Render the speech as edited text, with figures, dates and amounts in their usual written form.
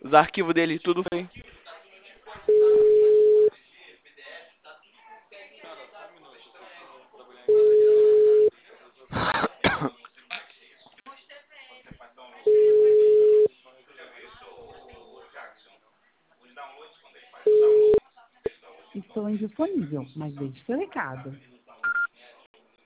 Os arquivos dele tudo foi. Estou indisponível, mas deixe seu recado.